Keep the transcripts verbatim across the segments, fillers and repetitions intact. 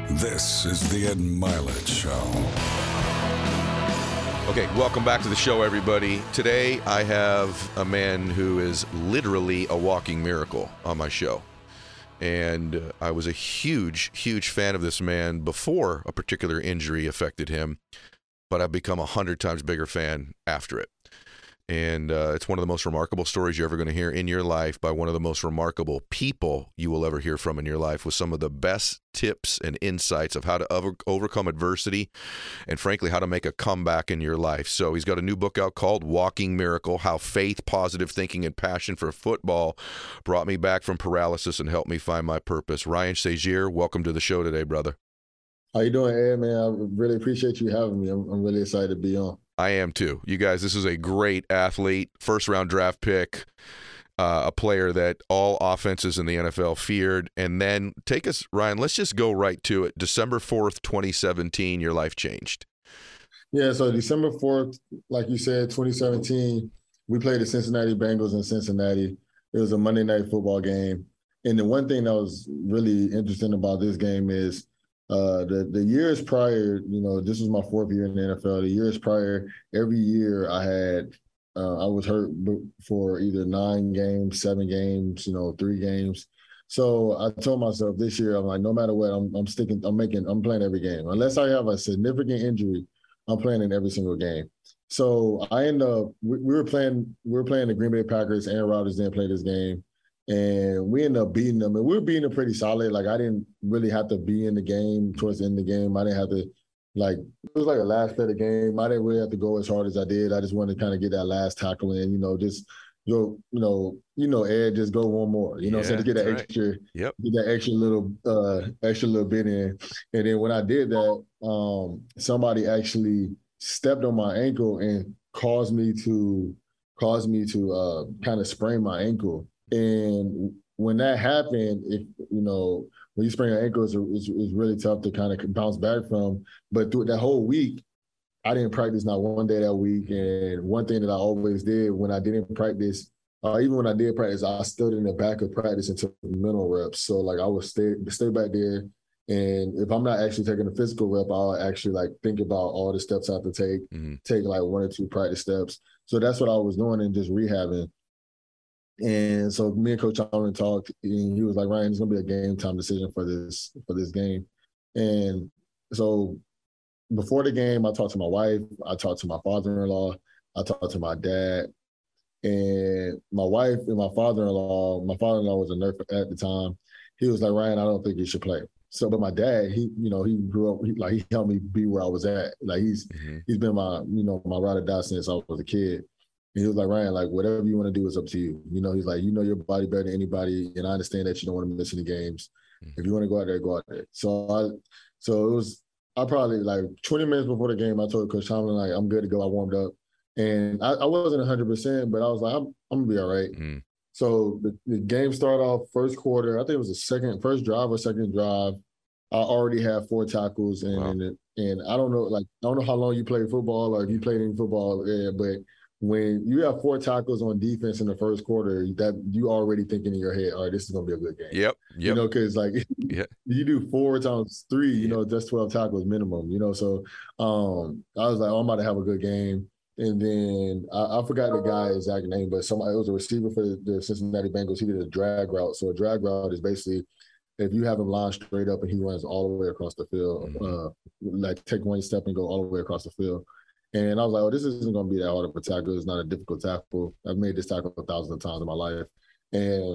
This is the Ed Milet Show. Okay, welcome back to the show, everybody. Today, I have a man who is literally a walking miracle on my show. And uh, I was a huge, huge fan of this man before a particular injury affected him, but I've become a hundred times bigger fan after it. And uh, it's one of the most remarkable stories you're ever going to hear in your life by one of the most remarkable people you will ever hear from in your life, with some of the best tips and insights of how to over- overcome adversity and, frankly, how to make a comeback in your life. So he's got a new book out called Walking Miracle: How Faith, Positive Thinking, and Passion for Football Brought Me Back from Paralysis and Helped Me Find My Purpose. Ryan Shazier, welcome to the show today, brother. How you doing, Ed, man? I really appreciate you having me. I'm, I'm really excited to be on. I am too. You guys, this is a great athlete, first round draft pick, uh, a player that all offenses in the N F L feared. And then take us, Ryan, let's just go right to it. December fourth, twenty seventeen, your life changed. Yeah, so December fourth, like you said, twenty seventeen, we played the Cincinnati Bengals in Cincinnati. It was a Monday night football game. And the one thing that was really interesting about this game is Uh, the the years prior, you know, this was my fourth year in the N F L. The years prior, every year I had, uh, I was hurt for either nine games, seven games, you know, three games. So I told myself this year, I'm like, no matter what, I'm I'm sticking, I'm making, I'm playing every game. Unless I have a significant injury, I'm playing in every single game. So I end up, we, we were playing, we were playing the Green Bay Packers. Aaron Rodgers didn't play this game. And we ended up beating them. And we were beating them pretty solid. Like, I didn't really have to be in the game towards the end of the game. I didn't have to, like, it was like a last play of the game. I didn't really have to go as hard as I did. I just wanted to kind of get that last tackle in, you know, just go, you know, you know, Ed, just go one more, you know, Yeah, so to get that right. extra, Yep. get that extra little, uh, extra little bit in. And then when I did that, um, somebody actually stepped on my ankle and caused me to, caused me to uh, kind of sprain my ankle. And when that happened, if you know, when you sprain your ankle, it's, it's, it's really tough to kind of bounce back from. But through that whole week, I didn't practice not one day that week. And one thing that I always did when I didn't practice, uh, even when I did practice, I stood in the back of practice and took mental reps. So like I would stay stay back there. And if I'm not actually taking a physical rep, I'll actually like think about all the steps I have to take, mm-hmm. take like one or two practice steps. So that's what I was doing and just rehabbing. And so me and Coach Tomlin talked, and he was like, Ryan, it's gonna be a game time decision for this for this game. And so before the game, I talked to my wife, I talked to my father-in-law, I talked to my dad, and my wife and my father-in-law. My father-in-law was a nurse at the time. He was like, Ryan, I don't think you should play. So, but my dad, he, you know, he grew up, he, like he helped me be where I was at. Like he's mm-hmm. he's been my, you know, my ride or die since I was a kid. And he was like, Ryan, like, whatever you want to do is up to you. You know, he's like, you know your body better than anybody, and I understand that you don't want to miss any games. Mm-hmm. If you want to go out there, go out there. So I, so it was, I probably, like, twenty minutes before the game, I told Coach Tomlin, like, I'm good to go. I warmed up. And I, I wasn't one hundred percent, but I was like, I'm, I'm going to be all right. Mm-hmm. So the, the game started off first quarter. I think it was the second, first drive or second drive. I already had four tackles. And, wow. and, and I don't know, like, I don't know how long you played football or if you played any football, yeah, but when you have four tackles on defense in the first quarter, that you already thinking in your head, all right, this is going to be a good game. Yep. Yep. You know, because like yep. you do four times three, you yep. know, that's twelve tackles minimum, you know. So um, I was like, oh, I'm about to have a good game. And then I, I forgot the guy's exact name, but somebody, it was a receiver for the Cincinnati Bengals. He did a drag route. So a drag route is basically if you have him line straight up and he runs all the way across the field, mm-hmm. uh, like take one step and go all the way across the field. And I was like, oh, this isn't going to be that hard of a tackle. It's not a difficult tackle. I've made this tackle a thousand of times in my life. And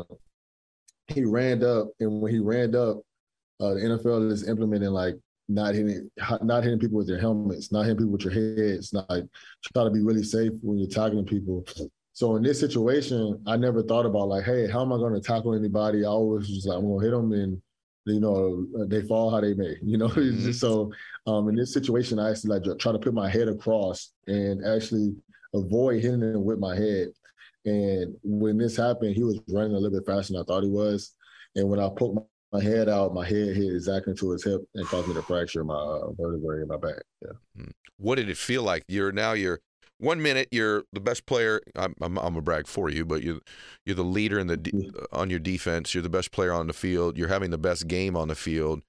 he ran up, and when he ran up, uh, the N F L is implementing, like, not hitting not hitting people with their helmets, not hitting people with your heads, not like, try to be really safe when you're tackling people. So in this situation, I never thought about, like, hey, how am I going to tackle anybody? I always was like, I'm going to hit them, and you know, they fall how they may, you know. Mm-hmm. So um, in this situation, I actually like try to put my head across and actually avoid hitting him with my head. And when this happened, he was running a little bit faster than I thought he was. And when I poked my, my head out, my head hit exactly into his hip and caused me to fracture my uh, vertebrae in my back. Yeah. What did it feel like? You're now you're. One minute you're the best player. I'm, I'm, I'm gonna brag for you, but you you're the leader in the de- on your defense. You're the best player on the field. You're having the best game on the field,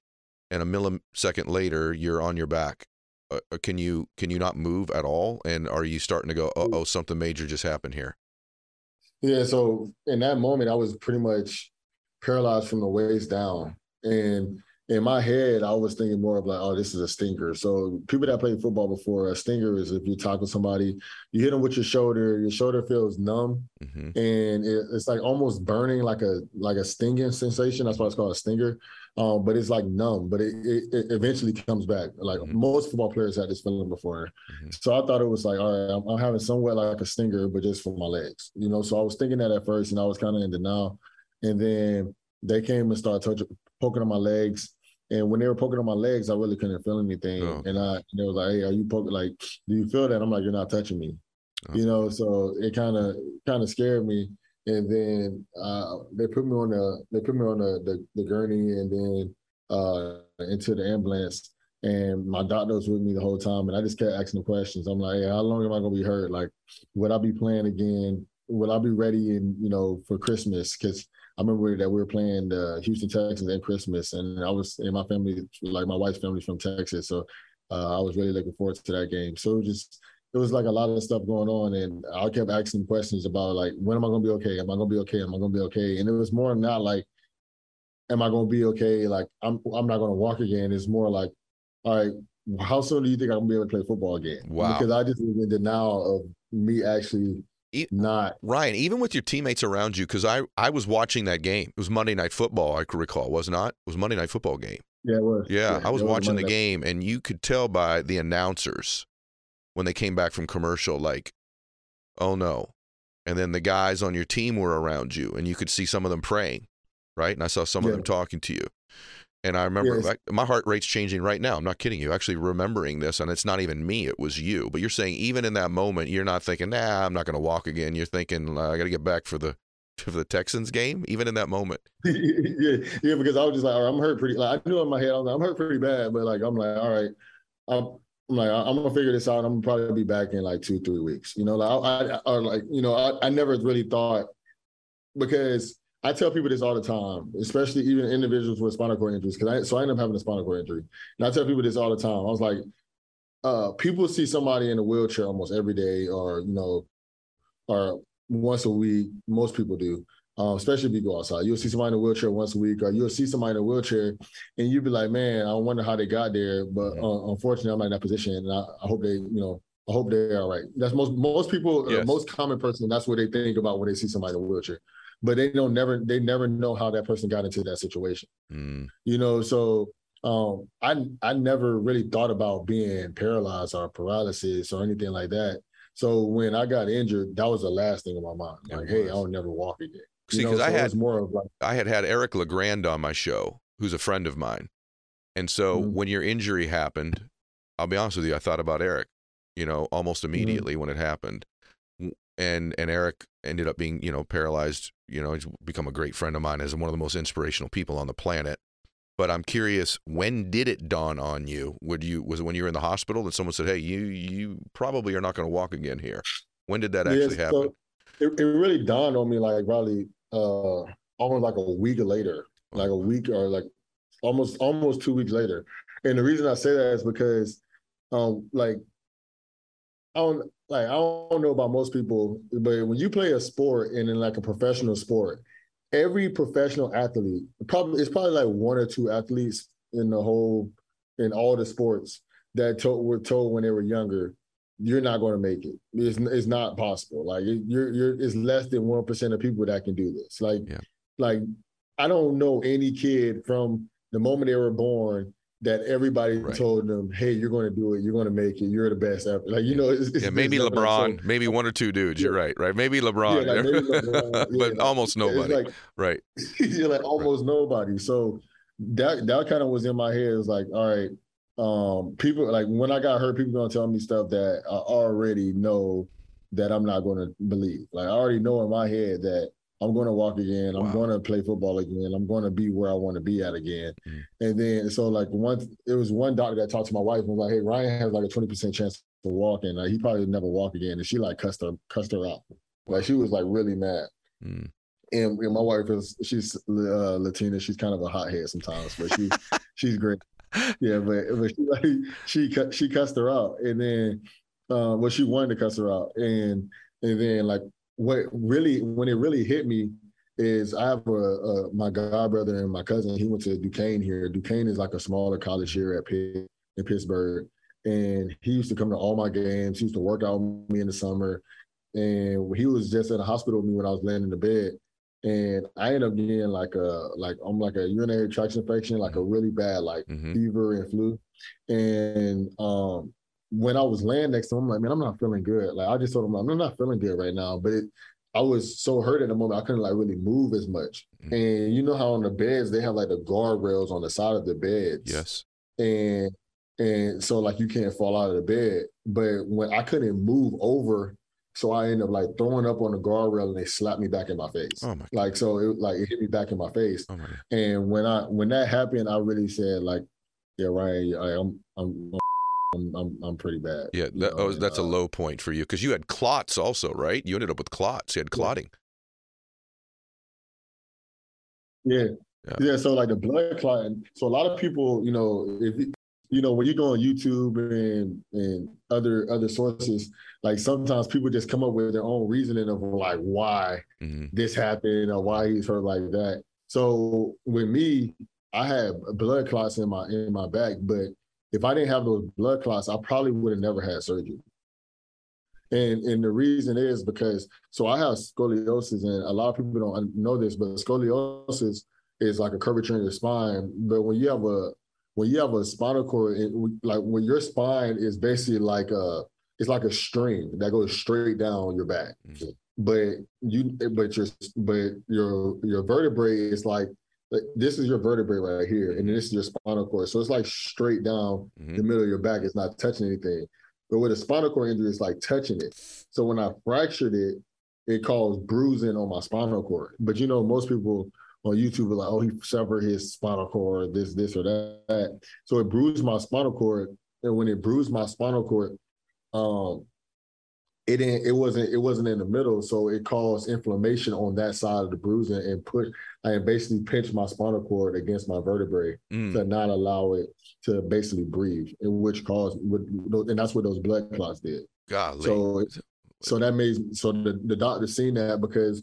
and a millisecond later you're on your back. Uh, can you can you not move at all? And are you starting to go, uh oh, something major just happened here? Yeah. So in that moment, I was pretty much paralyzed from the waist down, and in my head, I was thinking more of like, oh, this is a stinger. So people that played football before, a stinger is if you tackle somebody, you hit them with your shoulder, your shoulder feels numb, mm-hmm. and it, it's like almost burning, like a like a stinging sensation. That's why it's called a stinger. Um, but it's like numb, but it, it, it eventually comes back. Like mm-hmm. most football players had this feeling before. Mm-hmm. So I thought it was like, all right, I'm, I'm having somewhat like a stinger, but just for my legs, you know? So I was thinking that at first, and I was kind of in denial. And then they came and started touching, poking on my legs. And when they were poking on my legs, I really couldn't feel anything. Oh. And I, and they was like, hey, are you poking? Like, do you feel that? I'm like, you're not touching me. Oh. You know, so it kind of kind of scared me. And then uh, they put me on the they put me on the the, the gurney, and then uh, into the ambulance. And my doctor was with me the whole time, and I just kept asking the questions. I'm like, hey, how long am I gonna be hurt? Like, would I be playing again? Will I be ready in you know for Christmas? Because I remember that we were playing the Houston Texans at Christmas, and I was in my family, like my wife's family's from Texas, so uh, I was really looking forward to that game. So it was just, it was like a lot of stuff going on, and I kept asking questions about like, when am I going to be okay? Am I going to be okay? Am I going to be okay? And it was more not like, am I going to be okay? Like, I'm I'm not going to walk again. It's more like, all right, how soon do you think I'm going to be able to play football again? Wow. Because I just was in denial of me actually not. Ryan, even with your teammates around you, because I, I was watching that game. It was Monday Night Football, I could recall, was it not? It was Monday Night Football game. Yeah, it was. Yeah, yeah I was was watching the Monday. game, and you could tell by the announcers when they came back from commercial, like, oh no. And then the guys on your team were around you, and you could see some of them praying, right? And I saw some yeah. of them talking to you. And I remember yes. like, my heart rate's changing right now. I'm not kidding you. Actually remembering this, and it's not even me. It was you. But you're saying even in that moment, you're not thinking, nah, I'm not going to walk again. You're thinking, uh, I got to get back for the for the Texans game, even in that moment. yeah, yeah, because I was just like, all right, I'm hurt pretty. Like I knew in my head, I was like, I'm hurt pretty bad. But like, I'm like, all right, I'm, I'm like, I'm gonna figure this out. I'm gonna probably be back in like two, three weeks. You know, like I, I or like, you know, I, I never really thought, because I tell people this all the time, especially even individuals with spinal cord injuries, because I so I ended up having a spinal cord injury. And I tell people this all the time. I was like, uh, people see somebody in a wheelchair almost every day, or, you know, or once a week. Most people do, um, especially if you go outside. You'll see somebody in a wheelchair once a week, or you'll see somebody in a wheelchair, and you'll be like, man, I wonder how they got there. But uh, unfortunately, I'm not in that position, and I, I hope they, you know, I hope they're all right. That's most most people, yes. uh, most common person. That's what they think about when they see somebody in a wheelchair. But they don't never they never know how that person got into that situation. Mm. You know, so um, I I never really thought about being paralyzed or paralysis or anything like that. So when I got injured, that was the last thing in my mind. Like, hey, I'll never walk again. See, because so I had more of like I had had Eric LeGrand on my show, who's a friend of mine, and so mm-hmm. when your injury happened, I'll be honest with you, I thought about Eric. You know, almost immediately mm-hmm. when it happened. And and Eric ended up being, you know, paralyzed. You know, he's become a great friend of mine, as one of the most inspirational people on the planet. But I'm curious, when did it dawn on you? Would you was it when you were in the hospital that someone said, "Hey, you you probably are not going to walk again here"? When did that actually yes, happen? So it, it really dawned on me like probably uh, almost like a week later, oh. like a week or like almost almost two weeks later. And the reason I say that is because, um, like, I don't. Like, I don't know about most people, but when you play a sport and in like a professional sport, every professional athlete, probably it's probably like one or two athletes in the whole, in all the sports that told, were told when they were younger, you're not going to make it. It's, it's not possible. Like you're, you're, it's less than one percent of people that can do this. Like, yeah. like I don't know any kid from the moment they were born that everybody right. told them, hey, you're going to do it. You're going to make it. You're the best ever. Like, you yeah. know, it's, it's, yeah, maybe it's LeBron, like, so, maybe one or two dudes. Yeah. You're right, right? Maybe LeBron, yeah, like maybe LeBron yeah, but like, almost nobody. Like, right. You're like almost right. nobody. So that that kind of was in my head. It was like, all right, um, people, like when I got hurt, people going to tell me stuff that I already know that I'm not going to believe. Like I already know in my head that I'm going to walk again. I'm wow. going to play football again. I'm going to be where I want to be at again. Mm. And then, so like once it was one doctor that talked to my wife and was like, hey, Ryan has like a twenty percent chance to walk, and like, he probably never walk again. And she like cussed her, cussed her out. Like she was like really mad. Mm. And, and my wife is, she's uh, Latina. She's kind of a hothead sometimes, but she, she's great. yeah, but but she like she cut she cussed her out, and then uh, well, she wanted to cuss her out, and and then like what really when it really hit me is I have a, a my god brother and my cousin. He went to Duquesne here. Duquesne is like a smaller college here at Pitt in Pittsburgh, and he used to come to all my games. He used to work out with me in the summer, and he was just in the hospital with me when I was laying in the bed. And I ended up getting like a like I'm like a urinary tract infection, like a really bad like mm-hmm. fever and flu. And um, when I was laying next to him, I'm like, man, I'm not feeling good. Like I just told him, I'm not feeling good right now. But it, I was so hurt at the moment, I couldn't like really move as much. Mm-hmm. And you know how on the beds they have like the guardrails on the side of the beds. Yes. And and so like you can't fall out of the bed. But when I couldn't move over. So I ended up like throwing up on the guardrail and they slapped me back in my face. Oh my like, so it like it hit me back in my face. Oh my and when I, when that happened, I really said like, yeah, Ryan, I, I'm, I'm, I'm, I'm, I'm pretty bad. Yeah. That, oh, that's uh, a low point for you. Cause you had clots also, right? You ended up with clots. You had clotting. Yeah. Yeah. yeah so like the blood clotting. So a lot of people, you know, if you, you know, when you go on YouTube and and other other sources, like sometimes people just come up with their own reasoning of like why mm-hmm. this happened or why he's hurt like that. So with me, I had blood clots in my in my back, but if I didn't have those blood clots, I probably would have never had surgery. And and the reason is because so I have scoliosis, and a lot of people don't know this, but scoliosis is like a curvature in your spine. But when you have a When you have a spinal cord, it, like when your spine is basically like a, it's like a string that goes straight down your back. Mm-hmm. But you, but your, but your your vertebrae is like, like, this is your vertebrae right here, and this is your spinal cord. So it's like straight down mm-hmm. the middle of your back. It's not touching anything. But with a spinal cord injury, it's like touching it. So when I fractured it, it caused bruising on my spinal cord. But you know, most people on YouTube are like, oh, he severed his spinal cord, this, this, or that. So it bruised my spinal cord. And when it bruised my spinal cord, um, it didn't, it wasn't, it wasn't in the middle. So it caused inflammation on that side of the bruising and put, I basically pinched my spinal cord against my vertebrae mm. to not allow it to basically breathe, in which caused, and that's what those blood clots did. Golly. So, so that made, so the, the doctor seen that because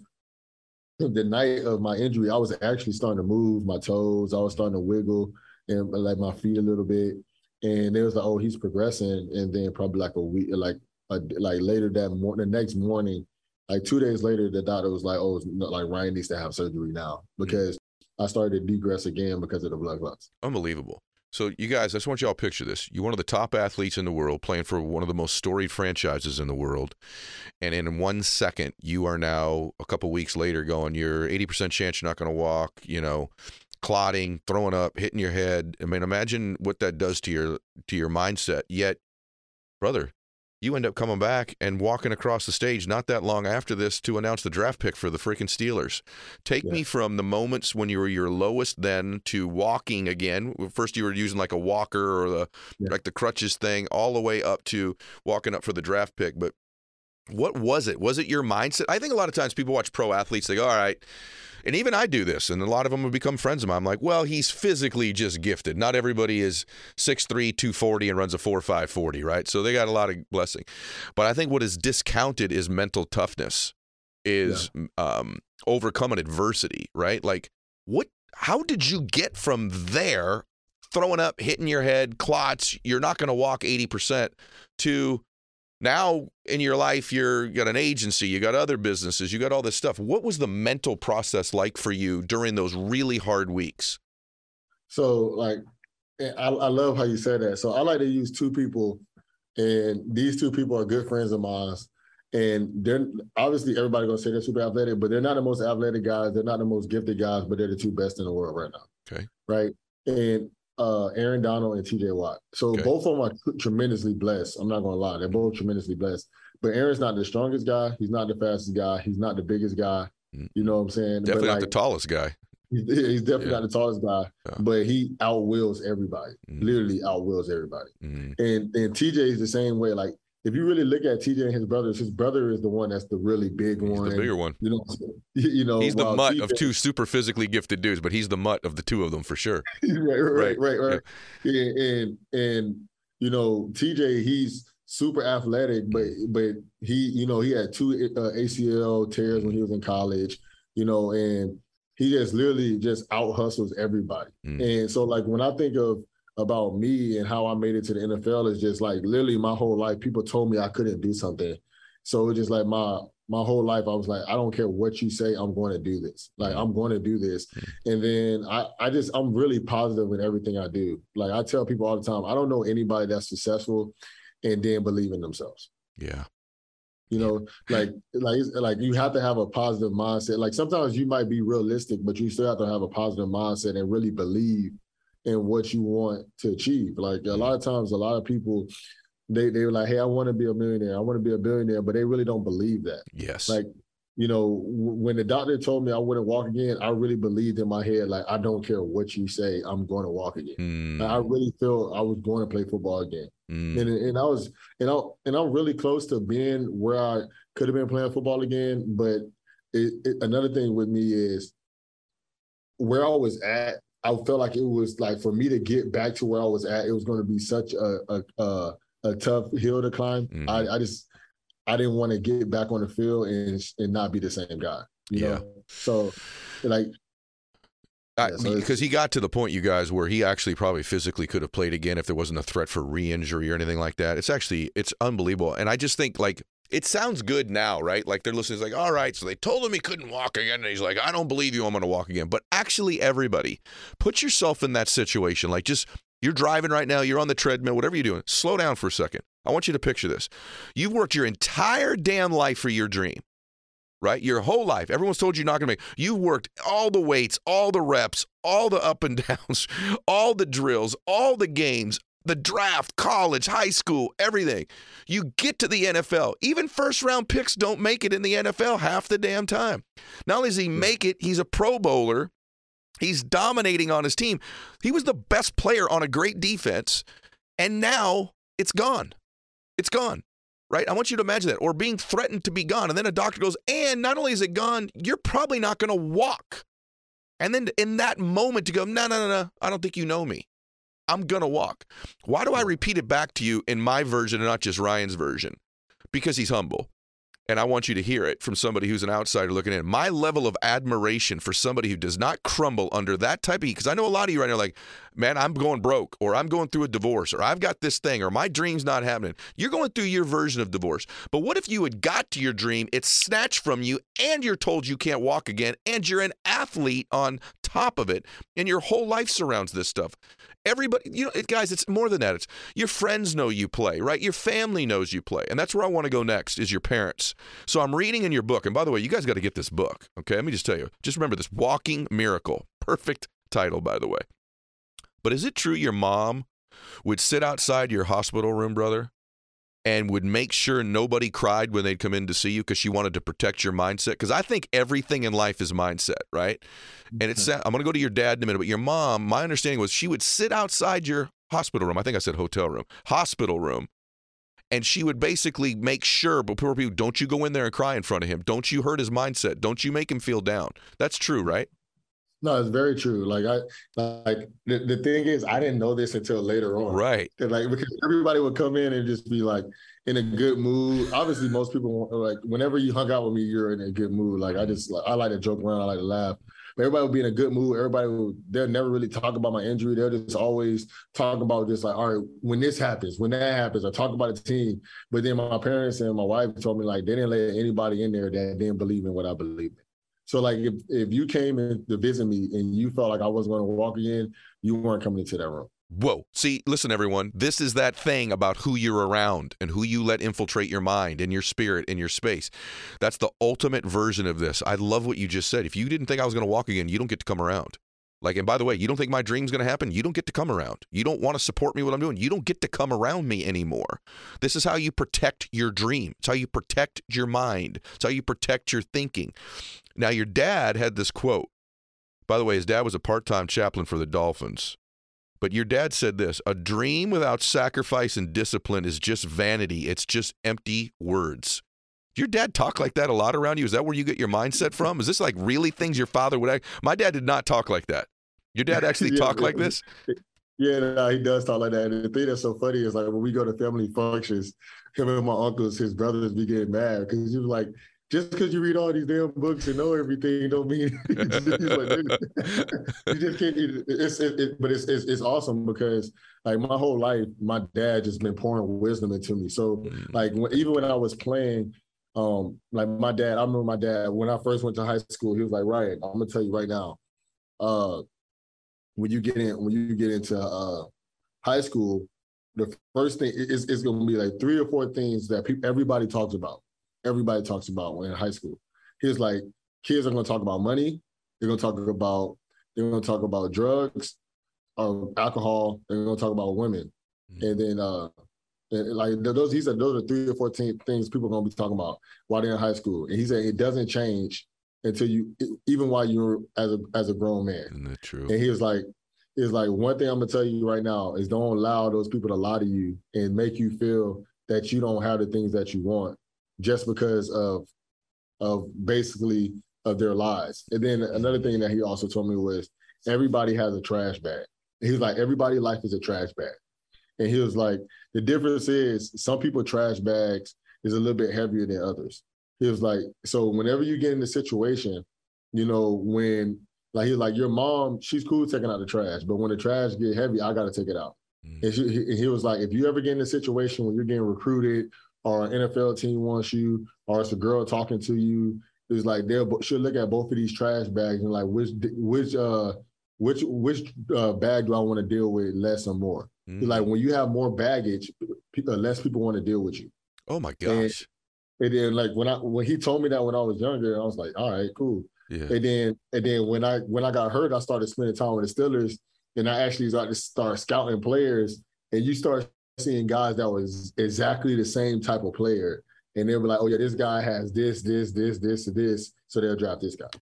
the night of my injury, I was actually starting to move my toes. I was starting to wiggle and like my feet a little bit. And they was like, oh, he's progressing. And then probably like a week, like a, like later that morning, the next morning, like two days later, the doctor was like, oh, like Ryan needs to have surgery now because mm-hmm. I started to degress again because of the blood clots. Unbelievable. So you guys, I just want you all to picture this. You're one of the top athletes in the world playing for one of the most storied franchises in the world. And in one second, you are now a couple weeks later going, you're eighty percent chance you're not going to walk, you know, clotting, throwing up, hitting your head. I mean, imagine what that does to your to your mindset. Yet, brother, you end up coming back and walking across the stage not that long after this to announce the draft pick for the freaking Steelers. Take yeah. me from the moments when you were your lowest then to walking again. First you were using like a walker or the yeah. like the crutches thing, all the way up to walking up for the draft pick. But what was it? Was it your mindset? I think a lot of times people watch pro athletes, they go, all right, and even I do this, and a lot of them have become friends of mine. I'm like, well, he's physically just gifted. Not everybody is six three, two forty and runs a four five forty, right? So they got a lot of blessing. But I think what is discounted is mental toughness, is yeah. um, overcoming adversity, right? Like, what? How did you get from there, throwing up, hitting your head, clots, you're not going to walk eighty percent, to now in your life, you're, you got an agency, you got other businesses, you got all this stuff. What was the mental process like for you during those really hard weeks? So, like, I, I love how you said that. So I like to use two people, and these two people are good friends of mine. And they're obviously everybody gonna say they're super athletic, but they're not the most athletic guys. They're not the most gifted guys, but they're the two best in the world right now. Okay. Right. And uh, Aaron Donald and T J Watt. So okay. both of them are tremendously blessed. I'm not gonna lie, they're both tremendously blessed. But Aaron's not the strongest guy. He's not the fastest guy. He's not the biggest guy. You know what I'm saying? Definitely but not like, the tallest guy. He's, he's definitely yeah. not the tallest guy, yeah. but he outwills everybody. Mm. Literally outwills everybody. Mm. And and T J is the same way. Like if you really look at T J and his brothers, his brother is the one that's the really big he's one. the bigger one. You know, you know, he's the mutt T J, of two super physically gifted dudes, but he's the mutt of the two of them for sure. right, right, right, right. right. Yeah. And, and and you know, T J, he's super athletic, but but he, you know, he had two uh, A C L tears when he was in college. You know, and he just literally just out hustles everybody. Mm. And so, like when I think of about me and how I made it to the N F L, is just like literally my whole life, people told me I couldn't do something. So it's just like my my whole life, I was like, I don't care what you say, I'm going to do this. Like, I'm going to do this. And then I, I just, I'm really positive in everything I do. Like I tell people all the time, I don't know anybody that's successful and then believe in themselves. Yeah. You know, like, like, like you have to have a positive mindset. Like sometimes you might be realistic, but you still have to have a positive mindset and really believe in what you want to achieve. Like a lot of times, a lot of people, they they were like, hey, I want to be a millionaire. I want to be a billionaire, but they really don't believe that. Yes. Like, you know, w- when the doctor told me I wouldn't walk again, I really believed in my head, like, I don't care what you say, I'm going to walk again. Mm. Like, I really felt I was going to play football again. Mm. And and I was, and I and I'm really close to being where I could have been playing football again. But it, it, another thing with me is where I was at, I felt like it was like for me to get back to where I was at, it was going to be such a a, a, a tough hill to climb. Mm-hmm. I, I just I didn't want to get back on the field and and not be the same guy. You yeah. know? So like I, yeah, so because he got to the point, you guys, where he actually probably physically could have played again if there wasn't a threat for re-injury or anything like that. It's actually it's unbelievable, and I just think like. It sounds good now, right? Like they're listening, it's like, all right, so they told him he couldn't walk again, and he's like, I don't believe you, I'm going to walk again. But actually, everybody, put yourself in that situation. Like just, you're driving right now, you're on the treadmill, whatever you're doing, slow down for a second. I want you to picture this. You've worked your entire damn life for your dream, right? Your whole life. Everyone's told you you're not going to make it. You've worked all the weights, all the reps, all the up and downs, all the drills, all the games, the draft, college, high school, everything. You get to the N F L. Even first-round picks don't make it in the N F L half the damn time. Not only does he make it, he's a Pro Bowler. He's dominating on his team. He was the best player on a great defense, and now it's gone. It's gone, right? I want you to imagine that. Or being threatened to be gone, and then a doctor goes, and not only is it gone, you're probably not going to walk. And then in that moment to go, no, no, no, no, I don't think you know me. I'm going to walk. Why do I repeat it back to you in my version and not just Ryan's version? Because he's humble. And I want you to hear it from somebody who's an outsider looking in. My level of admiration for somebody who does not crumble under that type of heat, because I know a lot of you right now are like, man, I'm going broke, or I'm going through a divorce, or I've got this thing, or my dream's not happening. You're going through your version of divorce. But what if you had got to your dream, it's snatched from you, and you're told you can't walk again, and you're an athlete on top of it, and your whole life surrounds this stuff? Everybody, you know, it, guys, it's more than that. It's your friends know you play, right? Your family knows you play. And that's where I want to go next is your parents. So I'm reading in your book. And by the way, you guys got to get this book. Okay, let me just tell you. Just remember this, Walking Miracle. Perfect title, by the way. But is it true your mom would sit outside your hospital room, brother, and would make sure nobody cried when they'd come in to see you because she wanted to protect your mindset? Because I think everything in life is mindset, right? And it's, I'm going to go to your dad in a minute, but your mom, my understanding was she would sit outside your hospital room. I think I said hotel room, hospital room. And she would basically make sure, but poor people, don't you go in there and cry in front of him. Don't you hurt his mindset. Don't you make him feel down. That's true, right? No, it's very true. Like I, like the, the thing is, I didn't know this until later on. Right. Like because everybody would come in and just be like in a good mood. Obviously, most people like whenever you hung out with me, you're in a good mood. Like I just, like, I like to joke around. I like to laugh. But everybody would be in a good mood. Everybody would, they'll never really talk about my injury. They'll just always talk about just like, all right, when this happens, when that happens, or talk about the team. But then my parents and my wife told me like they didn't let anybody in there that didn't believe in what I believe in. So like if, if you came in to visit me and you felt like I wasn't going to walk again, you weren't coming into that room. Whoa. See, listen, everyone, this is that thing about who you're around and who you let infiltrate your mind and your spirit and your space. That's the ultimate version of this. I love what you just said. If you didn't think I was going to walk again, you don't get to come around. Like, and by the way, you don't think my dream's going to happen? You don't get to come around. You don't want to support me what I'm doing. You don't get to come around me anymore. This is how you protect your dream. It's how you protect your mind. It's how you protect your thinking. Now, your dad had this quote. By the way, his dad was a part-time chaplain for the Dolphins. But your dad said this: a dream without sacrifice and discipline is just vanity. It's just empty words. Did your dad talk like that a lot around you? Is that where you get your mindset from? Is this like really things your father would act? My dad did not talk like that. Your dad actually yeah, talk like this? Yeah, no, he does talk like that. And the thing that's so funny is like when we go to family functions, him and my uncles, his brothers be getting mad because he was like, just because you read all these damn books and know everything don't mean he's like, you just can't. It's it, it, but it's, it's it's awesome because like my whole life, my dad just been pouring wisdom into me. So like when, even when I was playing, um, like my dad, I remember my dad when I first went to high school, he was like, Ryan, I'm gonna tell you right now, uh, when you get in, when you get into uh, high school, the first thing is it's gonna be like three or four things that people, everybody talks about. Everybody talks about when in high school. Here's like kids are gonna talk about money. They're gonna talk about they're gonna talk about drugs, or alcohol. They're gonna talk about women, mm-hmm. and then uh, and like those he said those are three or four things people are gonna be talking about while they're in high school. And he said it doesn't change until you, even while you're as a as a grown man. Isn't that true? And he was like, "Is like one thing I'm gonna tell you right now is don't allow those people to lie to you and make you feel that you don't have the things that you want just because of of basically of their lies." And then another thing that he also told me was everybody has a trash bag. He was like, everybody's life is a trash bag. And he was like, the difference is some people trash bags is a little bit heavier than others. He was like, so whenever you get in a situation, you know, when like he was like, your mom, she's cool taking out the trash, but when the trash get heavy, I got to take it out. Mm. And she, he, he was like, if you ever get in a situation where you're getting recruited or an N F L team wants you, or it's a girl talking to you, it's like they'll she'll look at both of these trash bags and like which which uh which which uh, bag do I want to deal with less or more? Mm. Like when you have more baggage, people, less people want to deal with you. Oh my gosh! And, and then like when I when he told me that when I was younger, I was like, all right, cool. Yeah. And then and then when I when I got hurt, I started spending time with the Steelers, and I actually started to start scouting players, and you start seeing guys that was exactly the same type of player. And they were like, oh, yeah, this guy has this, this, this, this, and this, so they'll draft this guy.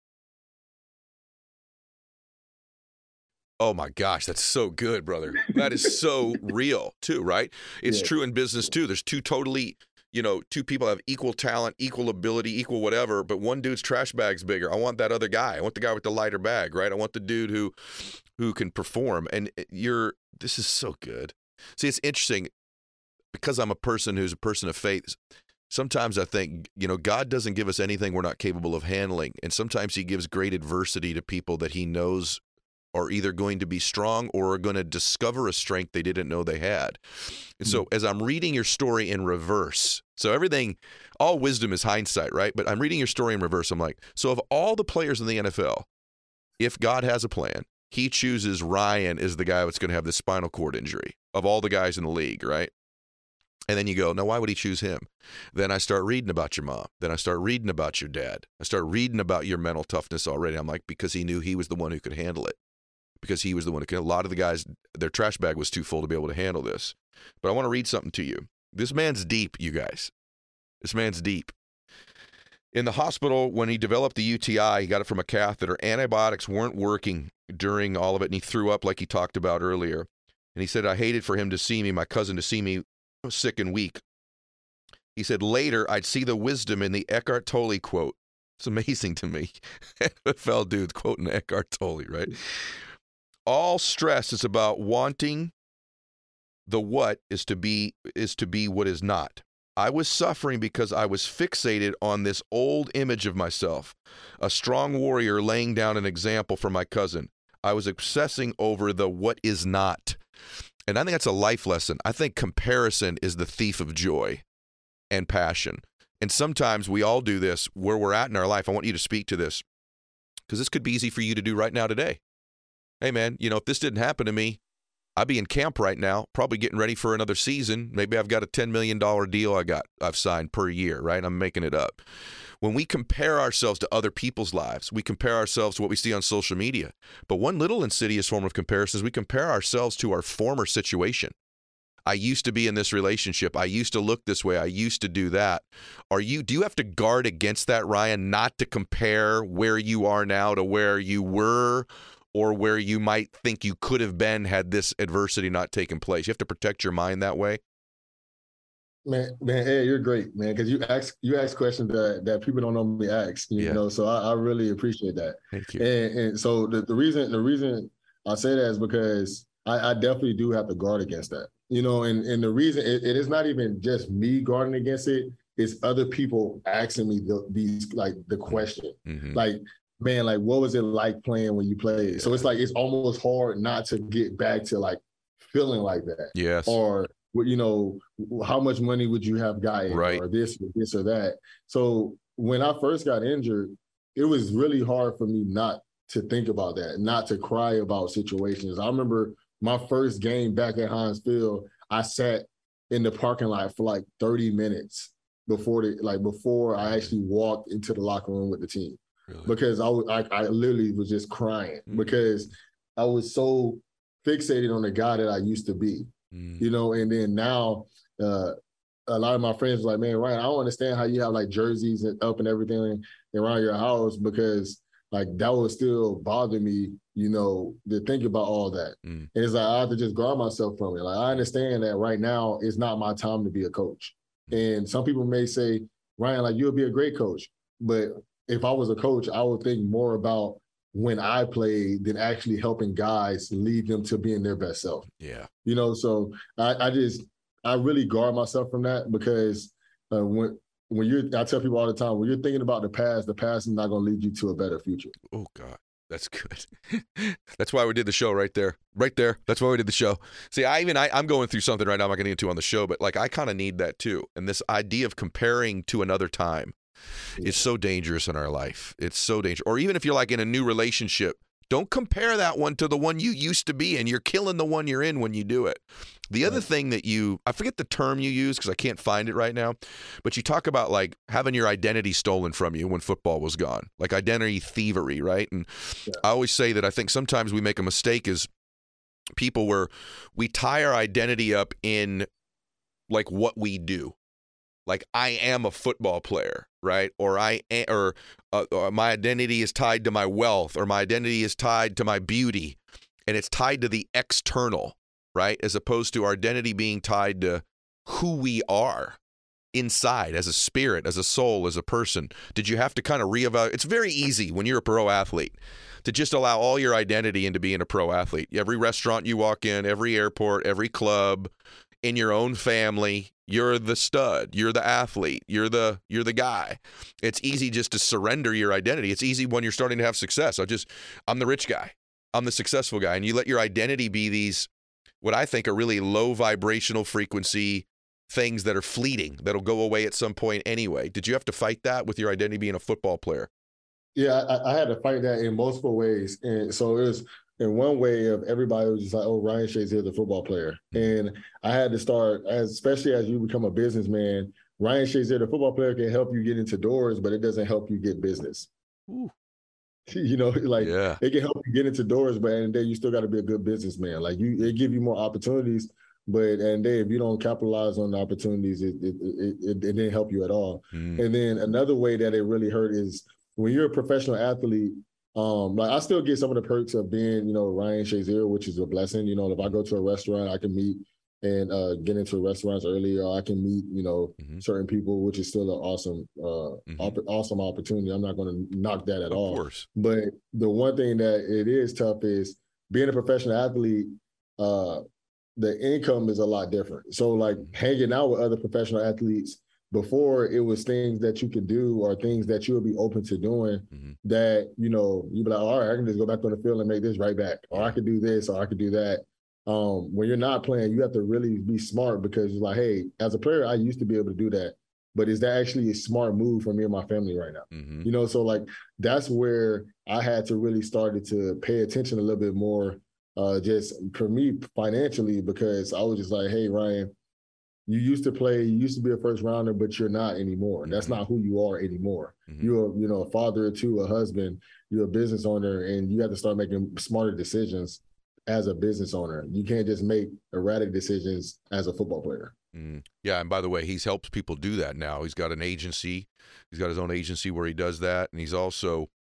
Oh, my gosh, that's so good, brother. That is so real, too, right? It's yeah. true in business, too. There's two totally, you know, two people have equal talent, equal ability, equal whatever, but one dude's trash bag's bigger. I want that other guy. I want the guy with the lighter bag, right? I want the dude who who can perform. And you're – this is so good. See, it's interesting because I'm a person who's a person of faith. Sometimes I think, you know, God doesn't give us anything we're not capable of handling. And sometimes he gives great adversity to people that he knows are either going to be strong or are going to discover a strength they didn't know they had. And so as I'm reading your story in reverse, so everything, all wisdom is hindsight, right? But I'm reading your story in reverse. I'm like, so of all the players in the N F L, if God has a plan, he chooses Ryan as the guy that's going to have the spinal cord injury of all the guys in the league, right? And then you go, no, why would he choose him? Then I start reading about your mom. Then I start reading about your dad. I start reading about your mental toughness already. I'm like, because he knew he was the one who could handle it. Because he was the one who could. A lot of the guys, their trash bag was too full to be able to handle this. But I want to read something to you. This man's deep, you guys. This man's deep. In the hospital, when he developed the U T I, he got it from a catheter. Antibiotics weren't working during all of it, and he threw up like he talked about earlier. And he said, I hated for him to see me, my cousin to see me sick and weak. He said, later, I'd see the wisdom in the Eckhart Tolle quote. It's amazing to me. N F L dudes quoting Eckhart Tolle, right? All stress is about wanting the what is to be is to be what is not. I was suffering because I was fixated on this old image of myself, a strong warrior laying down an example for my cousin. I was obsessing over the what is not. And I think that's a life lesson. I think comparison is the thief of joy and passion. And sometimes we all do this where we're at in our life. I want you to speak to this because this could be easy for you to do right now today. Hey, man, you know, if this didn't happen to me, I'd be in camp right now, probably getting ready for another season. Maybe I've got a ten million dollars deal I got, I've signed per year, right? I'm making it up. When we compare ourselves to other people's lives, we compare ourselves to what we see on social media. But one little insidious form of comparison is we compare ourselves to our former situation. I used to be in this relationship. I used to look this way. I used to do that. Are you, do you have to guard against that, Ryan, not to compare where you are now to where you were? or where you might think you could have been had this adversity not taken place. You have to protect your mind that way. Man, man, hey, you're great, man, because you ask you ask questions that, that people don't normally ask, you Yeah. know. So I, I really appreciate that. Thank you. And, and so the, the reason the reason I say that is because I, I definitely do have to guard against that, you know. And and the reason it, it is not even just me guarding against it; it's other people asking me the, these like the question, Mm-hmm. like, man, like what was it like playing when you played? Yeah. So it's like it's almost hard not to get back to like feeling like that. Yes. Or you know, how much money would you have gotten, right. or this, or this, or that. So when I first got injured, it was really hard for me not to think about that, not to cry about situations. I remember my first game back at Heinz Field, I sat in the parking lot for like thirty minutes before the like before I actually walked into the locker room with the team, really? Because I was I, I literally was just crying mm-hmm. because I was so fixated on the guy that I used to be. Mm. You know, and then now uh, a lot of my friends were like, man, Ryan, I don't understand how you have like jerseys and up and everything around your house, because like that would still bother me, you know, to think about all that. Mm. And it's like I have to just guard myself from it. Like I understand that right now it's not my time to be a coach. Mm. And some people may say, Ryan, like you'll be a great coach. But if I was a coach, I would think more about when I played than actually helping guys lead them to being their best self. Yeah. You know, so I, I just, I really guard myself from that, because uh, when when you're, I tell people all the time, when you're thinking about the past, the past is not going to lead you to a better future. Oh, God. That's good. That's why we did the show right there. Right there. That's why we did the show. See, I even, I, I'm going through something right now I'm not going to get into on the show, but like I kind of need that too. And this idea of comparing to another time. It's so dangerous in our life. It's so dangerous. Or even if you're like in a new relationship, don't compare that one to the one you used to be in. You're killing the one you're in when you do it. The other thing that you, I forget the term you use because I can't find it right now, but you talk about like having your identity stolen from you when football was gone, like identity thievery, right? And yeah. I always say that I think sometimes we make a mistake as people where we tie our identity up in like what we do. Like I am a football player, right? Or I am, or, uh, or my identity is tied to my wealth, or my identity is tied to my beauty, and it's tied to the external, right? As opposed to our identity being tied to who we are inside as a spirit, as a soul, as a person. Did you have to kind of reevaluate? It's very easy when you're a pro athlete to just allow all your identity into being a pro athlete. Every restaurant you walk in, every airport, every club, in your own family, you're the stud, you're the athlete, you're the you're the guy. It's easy just to surrender your identity. It's easy when you're starting to have success. I just I'm the rich guy. I'm the successful guy. And you let your identity be these what I think are really low vibrational frequency things that are fleeting, that'll go away at some point anyway. Did you have to fight that with your identity being a football player? Yeah, I, I had to fight that in multiple ways. And so it was in one way of everybody was just like, oh, Ryan Shazier, the football player. And I had to start, as, especially as you become a businessman, Ryan Shazier, the football player, can help you get into doors, but it doesn't help you get business. Ooh. You know, like yeah. It can help you get into doors, but and then you still got to be a good businessman. Like you, it give you more opportunities, but and then if you don't capitalize on the opportunities, it it it, it, it didn't help you at all. Mm. And then another way that it really hurt is when you're a professional athlete. Um, like I still get some of the perks of being, you know, Ryan Shazier, which is a blessing. You know, if I go to a restaurant, I can meet and uh, get into restaurants early, or I can meet, you know, mm-hmm. certain people, which is still an awesome, uh, mm-hmm. op- awesome opportunity. I'm not going to knock that at of all. Course. But the one thing that it is tough is being a professional athlete. Uh, the income is a lot different. So, like hanging out with other professional athletes. Before, it was things that you could do or things that you would be open to doing mm-hmm. that, you know, you'd be like, all right, I can just go back on the field and make this right back. Or I could do this, or I could do that. Um, when you're not playing, you have to really be smart, because it's like, hey, as a player, I used to be able to do that. But is that actually a smart move for me and my family right now? Mm-hmm. You know, so like that's where I had to really started to pay attention a little bit more, uh, just for me financially, because I was just like, hey, Ryan, you used to play, you used to be a first rounder, but you're not anymore. Mm-hmm. That's not who you are anymore. Mm-hmm. You're, you know, a father to a husband, you're a business owner, and you have to start making smarter decisions as a business owner. You can't just make erratic decisions as a football player. Mm. Yeah, and by the way, he's helped people do that now. He's got an agency. He's got his own agency where he does that, and he's also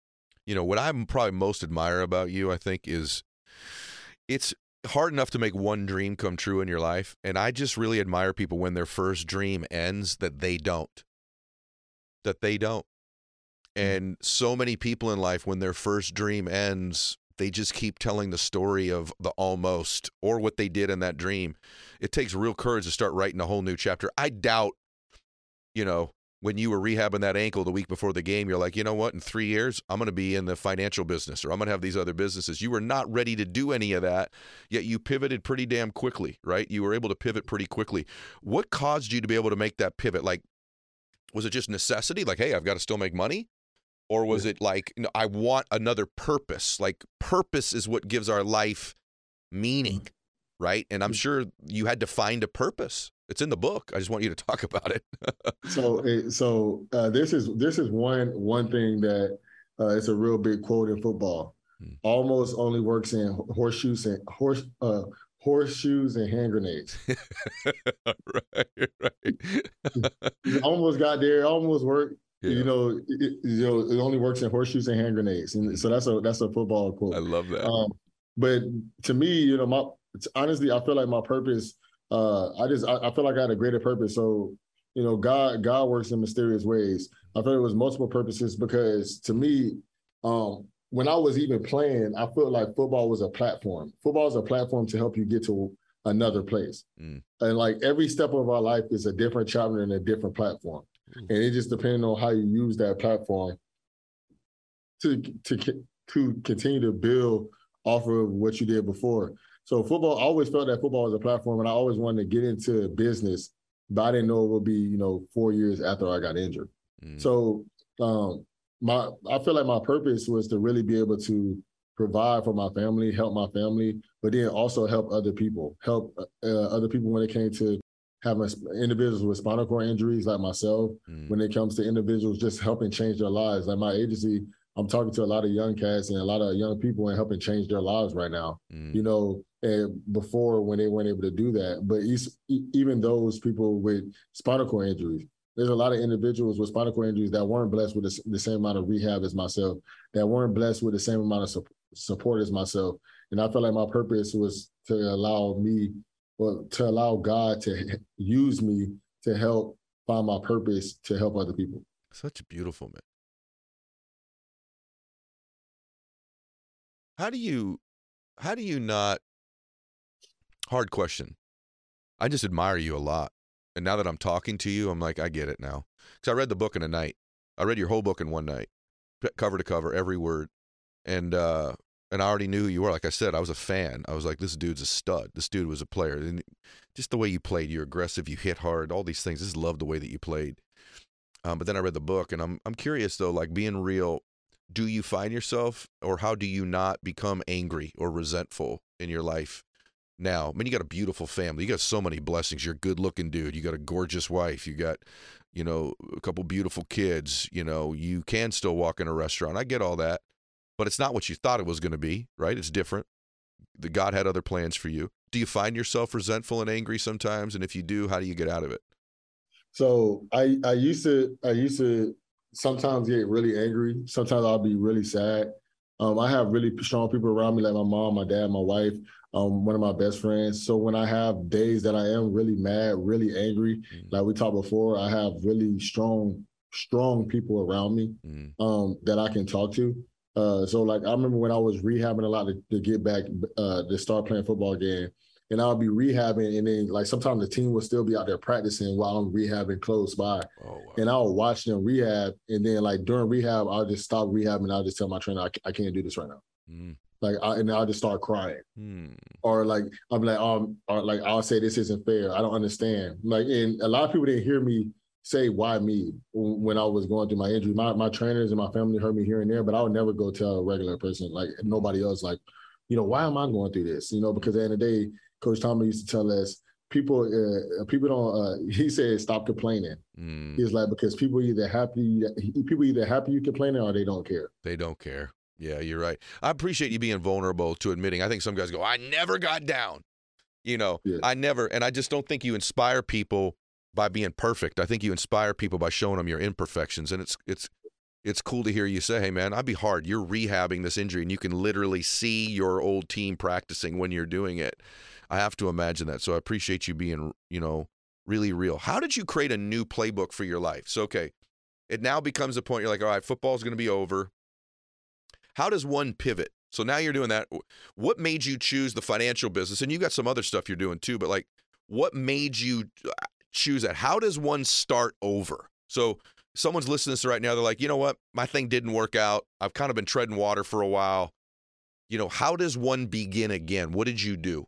You know, what I'm probably most admire about you, I think, is it's hard enough to make one dream come true in your life. And I just really admire people when their first dream ends, that they don't. That they don't. And so many people in life, when their first dream ends, they just keep telling the story of the almost or what they did in that dream. It takes real courage to start writing a whole new chapter. I doubt, you know, when you were rehabbing that ankle the week before the game, you're like, you know what, in three years, I'm going to be in the financial business, or I'm going to have these other businesses. You were not ready to do any of that, yet you pivoted pretty damn quickly, right? You were able to pivot pretty quickly. What caused you to be able to make that pivot? Like, was it just necessity? Like, hey, I've got to still make money? Or was it like, you know, I want another purpose? Like, purpose is what gives our life meaning, right? And I'm sure you had to find a purpose. It's in the book. I just want you to talk about it. so, so uh, this is this is one one thing that uh, it's a real big quote in football. Hmm. Almost only works in horseshoes and horse uh, horseshoes and hand grenades. right, right. Almost got there. Almost worked. Yeah. You know, it, you know, it only works in horseshoes and hand grenades, and so that's a that's a football quote. I love that. Um, but to me, you know, my honestly, I feel like my purpose. Uh, I just I, I feel like I had a greater purpose. So, you know, God God works in mysterious ways. I feel it was multiple purposes because to me, um, when I was even playing, I felt like football was a platform. Football is a platform to help you get to another place, mm. and like every step of our life is a different chapter and a different platform. And it just depends on how you use that platform to to to continue to build off of what you did before. So football, I always felt that football was a platform, and I always wanted to get into business, but I didn't know it would be, you know, four years after I got injured. Mm. So um, my I feel like my purpose was to really be able to provide for my family, help my family, but then also help other people, help uh, other people when it came to having individuals with spinal cord injuries like myself, mm. when it comes to individuals just helping change their lives. Like my agency, I'm talking to a lot of young cats and a lot of young people and helping change their lives right now, mm. you know, and before when they weren't able to do that. But even those people with spinal cord injuries, there's a lot of individuals with spinal cord injuries that weren't blessed with the, the same amount of rehab as myself, that weren't blessed with the same amount of su- support as myself. And I feel like my purpose was to allow me Well, to allow God to use me to help find my purpose to help other people. Such a beautiful man. How do you, how do you not, hard question. I just admire you a lot. And now that I'm talking to you, I'm like, I get it now. Because I read the book in a night. I read your whole book in one night, cover to cover, every word. And, uh, And I already knew who you were. Like I said, I was a fan. I was like, this dude's a stud. This dude was a player. And just the way you played, you're aggressive, you hit hard, all these things. I just love the way that you played. Um, but then I read the book, and I'm I'm curious, though, like being real, do you find yourself, or how do you not become angry or resentful in your life now? I mean, you got a beautiful family. You got so many blessings. You're a good-looking dude. You got a gorgeous wife. You got, you know, a couple beautiful kids. You know, you can still walk in a restaurant. I get all that. But it's not what you thought it was going to be, right? It's different. The God had other plans for you. Do you find yourself resentful and angry sometimes? And if you do, how do you get out of it? So I, I used to I used to sometimes get really angry. Sometimes I'll be really sad. Um, I have really strong people around me, like my mom, my dad, my wife, um, one of my best friends. So when I have days that I am really mad, really angry, mm. like we talked before, I have really strong, strong people around me mm. um, that I can talk to. Uh, so like I remember when I was rehabbing a lot to, to get back uh, to start playing football again, and I'll be rehabbing, and then like sometimes the team will still be out there practicing while I'm rehabbing close by, oh, wow. and I'll watch them rehab, and then like during rehab I'll just stop rehabbing. I'll just tell my trainer I, I can't do this right now, mm. like I, and I'll just start crying, mm. or like I'm like um or like I'll say this isn't fair. I don't understand. Like, and a lot of people didn't hear me say why me when I was going through my injury. My my trainers and my family heard me here and there, but I would never go tell a regular person, like nobody else, like, you know, why am I going through this? You know, because at the end of the day, Coach Tomlin used to tell us, people uh, people don't, uh, he said, stop complaining. Mm. He's like, because people either happy, people either happy you complaining or they don't care. They don't care. Yeah, you're right. I appreciate you being vulnerable to admitting. I think some guys go, I never got down. You know, yeah. I never, and I just don't think you inspire people by being perfect. I think you inspire people by showing them your imperfections. And it's it's it's cool to hear you say, hey, man, I'd be hard. You're rehabbing this injury, and you can literally see your old team practicing when you're doing it. I have to imagine that. So I appreciate you being, you know, really real. How did you create a new playbook for your life? So, okay, it now becomes a point you're like, all right, football's going to be over. How does one pivot? So now you're doing that. What made you choose the financial business? And you got some other stuff you're doing too, but like, what made you choose that? How does one start over? So someone's listening to this right now. They're like, you know what? My thing didn't work out. I've kind of been treading water for a while. You know, how does one begin again? What did you do?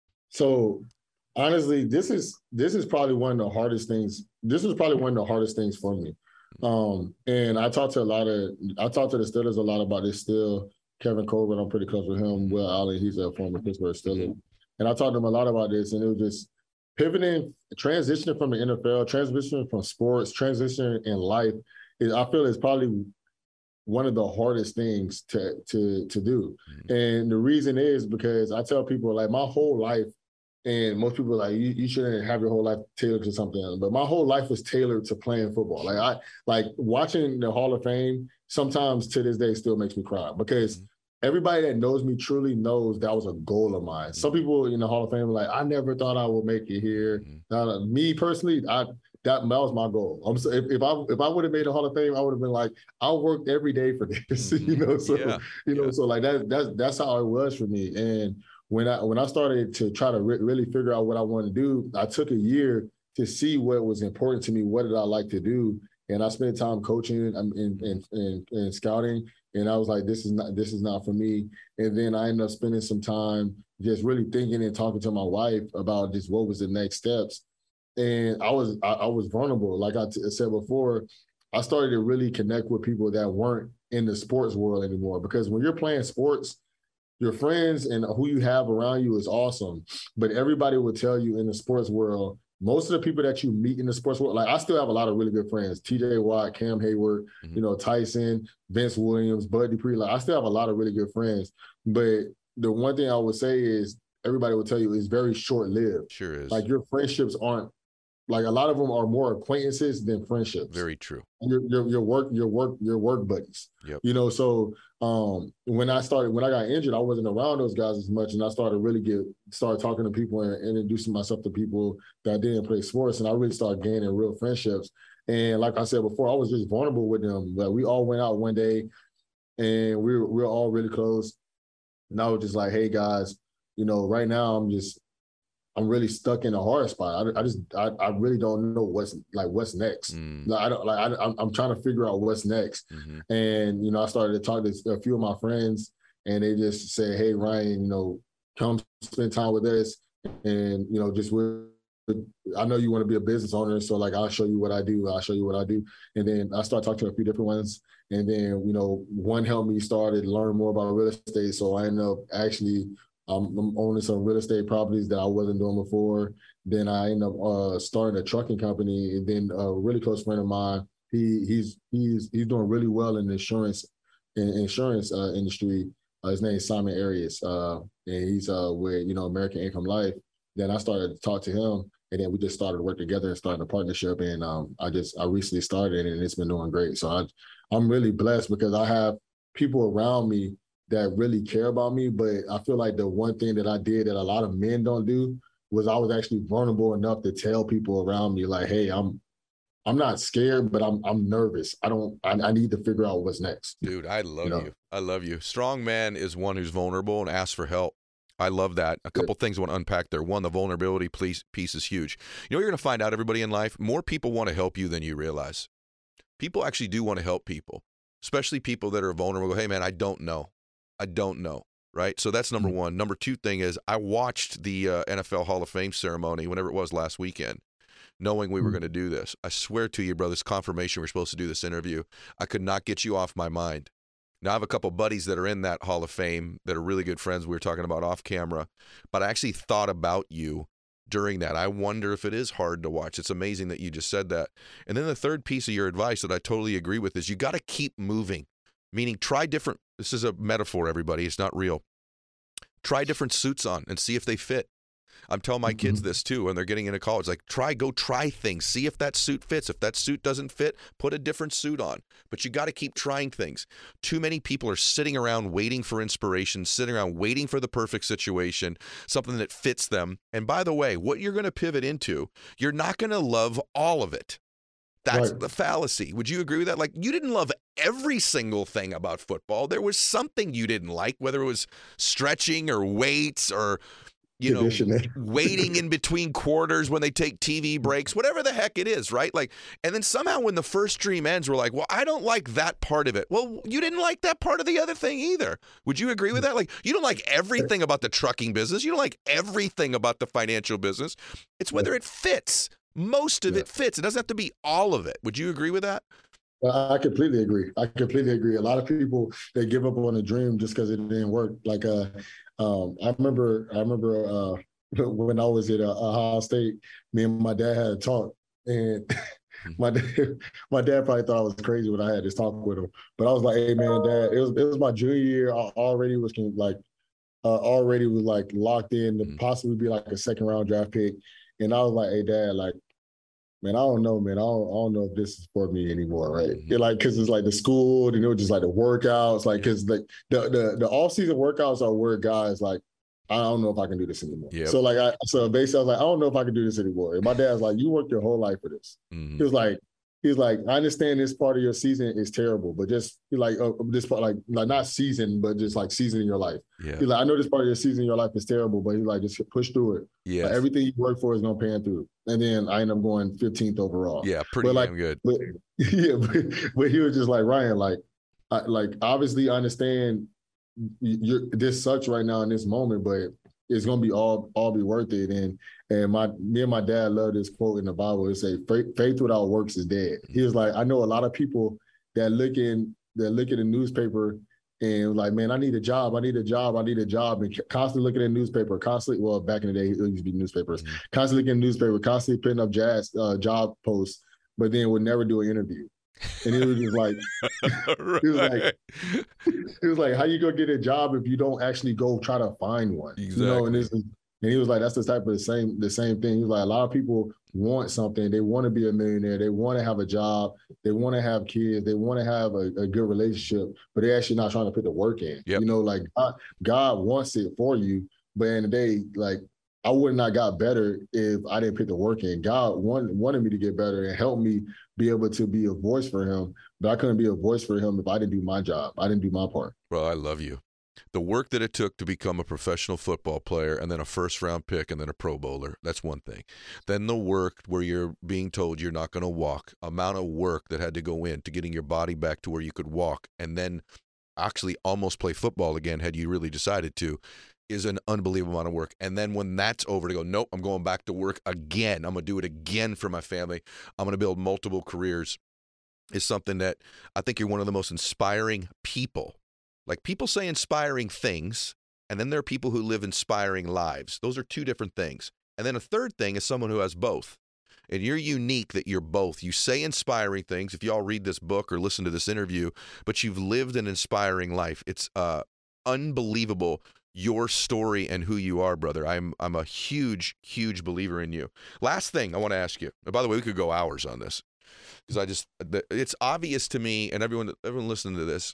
So honestly, this is this is probably one of the hardest things. This was probably one of the hardest things for me. Um, and I talked to a lot of I talked to the Steelers a lot about this still. Kevin Colbert, I'm pretty close with him. Will Allen, he's a former Pittsburgh Steeler. And I talked to him a lot about this, and it was just pivoting, transitioning from the N F L, transitioning from sports, transitioning in life. Is, I feel is probably one of the hardest things to to to do. Mm-hmm. And the reason is because I tell people, like, my whole life, and most people are like, you, you shouldn't have your whole life tailored to something else. But my whole life was tailored to playing football. Like I like watching the Hall of Fame sometimes to this day still makes me cry because mm-hmm. everybody that knows me truly knows that was a goal of mine. Mm-hmm. Some people in the Hall of Fame are like, I never thought I would make it here. Mm-hmm. Now, me personally, I that, that was my goal. I'm so, if, if I if I would have made the Hall of Fame, I would have been like, I worked every day for this. Mm-hmm. you know, so yeah. you know, yeah. so like that that's that's how it was for me. And when I when I started to try to re- really figure out what I wanted to do, I took a year to see what was important to me. What did I like to do? And I spent time coaching and and, and, and, and scouting. And I was like, this is not this is not for me. And then I ended up spending some time just really thinking and talking to my wife about just what was the next steps. And I was I, I was vulnerable. Like I t- said before, I started to really connect with people that weren't in the sports world anymore. Because when you're playing sports, your friends and who you have around you is awesome. But everybody will tell you in the sports world, most of the people that you meet in the sports world, like I still have a lot of really good friends, T J Watt, Cam Hayward, mm-hmm. you know, Tyson, Vince Williams, Bud Dupree. Like I still have a lot of really good friends. But the one thing I would say is everybody will tell you is very short-lived. Sure is. Like your friendships aren't, like a lot of them are more acquaintances than friendships. Very true. Your your, your work, your work, your work buddies. Yep. You know, so um, when I started, when I got injured, I wasn't around those guys as much, and I started really get started talking to people and, and introducing myself to people that didn't play sports, and I really started gaining real friendships. And like I said before, I was just vulnerable with them. Like we all went out one day, and we were we were all really close. And I was just like, "Hey guys, you know, right now I'm just." I'm really stuck in a hard spot. I, I just, I, I really don't know what's like, what's next. Mm. Like, I don't, like, I, I'm, I'm trying to figure out what's next. Mm-hmm. And, you know, I started to talk to a few of my friends and they just say, hey, Ryan, you know, come spend time with us. And, you know, just with, I know you want to be a business owner. So like, I'll show you what I do. I'll show you what I do. And then I started talking to a few different ones. And then, you know, one helped me started learn more about real estate. So I ended up actually I'm, I'm owning some real estate properties that I wasn't doing before. Then I ended up uh, starting a trucking company. And then a really close friend of mine, he he's he's he's doing really well in the insurance in insurance uh, industry. Uh, his name is Simon Arias, uh, and he's uh, with you know American Income Life. Then I started to talk to him, and then we just started to work together and started a partnership. And um, I just I recently started, and it's been doing great. So I I'm really blessed because I have people around me that really care about me. But I feel like the one thing that I did that a lot of men don't do was I was actually vulnerable enough to tell people around me, like, hey, I'm I'm not scared, but I'm I'm nervous. I don't I, I need to figure out what's next. Dude, I love you. Know? you. I love you. Strong man is one who's vulnerable and asks for help. I love that. A couple yeah. things I want to unpack there. One, the vulnerability piece, piece is huge. You know what you're going to find out, everybody in life? More people want to help you than you realize. People actually do want to help people, especially people that are vulnerable. Hey, man, I don't know. I don't know, right? So that's number one. Number two thing is I watched the uh, N F L Hall of Fame ceremony, whenever it was last weekend, knowing we were going to do this. I swear to you, brother, it's confirmation we're supposed to do this interview. I could not get you off my mind. Now, I have a couple buddies that are in that Hall of Fame that are really good friends. We were talking about off camera, but I actually thought about you during that. I wonder if it is hard to watch. It's amazing that you just said that. And then the third piece of your advice that I totally agree with is you got to keep moving, meaning try different. This is a metaphor, everybody. It's not real. Try different suits on and see if they fit. I'm telling my kids this too when they're getting into college. Like, try, go try things. See if that suit fits. If that suit doesn't fit, put a different suit on. But you got to keep trying things. Too many people are sitting around waiting for inspiration, sitting around waiting for the perfect situation, something that fits them. And by the way, what you're going to pivot into, you're not going to love all of it. That's right. The fallacy. Would you agree with that? Like, you didn't love every single thing about football. There was something you didn't like, whether it was stretching or weights or, you know, waiting in between quarters when they take T V breaks, whatever the heck it is, right? Like, and then somehow when the first dream ends, we're like, well, I don't like that part of it. Well, you didn't like that part of the other thing either. Would you agree with that? Like, you don't like everything about the trucking business. You don't like everything about the financial business. It's whether it fits. Most of yeah. it fits. It doesn't have to be all of it. Would you agree with that? I completely agree. I completely agree. A lot of people, they give up on a dream just because it didn't work. Like, uh, um, I remember, I remember uh, when I was at uh, Ohio State, me and my dad had a talk, and my dad, my dad probably thought I was crazy when I had this talk with him. But I was like, "Hey, man, Dad, it was it was my junior year. I already was like, uh, already was like locked in to possibly be like a second round draft pick." And I was like, "Hey, Dad, like, man, I don't know, man. I don't, I don't know if this is for me anymore, right?" Mm-hmm. Like, because it's like the school, you know, just like the workouts, like, because like the the the off season workouts are where guys like, I don't know if I can do this anymore. Yep. So like, I so basically, I was like, I don't know if I can do this anymore. And my dad's like, you worked your whole life for this. Mm-hmm. He was like, he was like, I understand this part of your season is terrible, but just like uh, this part, like like not season, but just like season in your life. Yeah. He's like, I know this part of your season in your life is terrible, but he's like, just push through it. Yeah. Like, everything you work for is gonna pan through. And then I end up going fifteenth overall. Yeah, pretty but, like, damn good. But, yeah, but, but he was just like, Ryan, like, I, like obviously I understand you're, this sucks right now in this moment, but it's gonna be all all be worth it. And and my me and my dad love this quote in the Bible. It say, "Faith without works is dead." He was like, I know a lot of people that look in that look at the newspaper and like, man, I need a job, I need a job, I need a job, and constantly looking at the newspaper, constantly. Well, back in the day, it used to be newspapers. Mm-hmm. Constantly looking at the newspaper, constantly putting up jazz uh, job posts, but then would never do an interview. And he was just like, right. he was like, he was like, how you gonna get a job if you don't actually go try to find one? Exactly. You know, and this is, and he was like, that's the type of the same, the same thing. He was like, a lot of people want something. They want to be a millionaire. They want to have a job. They want to have kids. They want to have a, a good relationship, but they're actually not trying to put the work in. Yep. You know, like God, God wants it for you, but in the day, like, I would not got better if I didn't put the work in. God wanted, wanted me to get better and help me be able to be a voice for him, but I couldn't be a voice for him if I didn't do my job. I didn't do my part. Well, I love you. The work that it took to become a professional football player and then a first-round pick and then a Pro Bowler, that's one thing. Then the work where you're being told you're not going to walk, amount of work that had to go into getting your body back to where you could walk and then actually almost play football again had you really decided to, is an unbelievable amount of work. And then when that's over, to go, nope, I'm going back to work again. I'm going to do it again for my family. I'm going to build multiple careers, is something that I think you're one of the most inspiring people. Like, people say inspiring things, and then there are people who live inspiring lives. Those are two different things. And then a third thing is someone who has both. And you're unique that you're both. You say inspiring things, if you all read this book or listen to this interview, but you've lived an inspiring life. It's uh, unbelievable, your story and who you are, brother. I'm I'm a huge, huge believer in you. Last thing I want to ask you. By the way, we could go hours on this because I just, it's obvious to me, and everyone, everyone listening to this,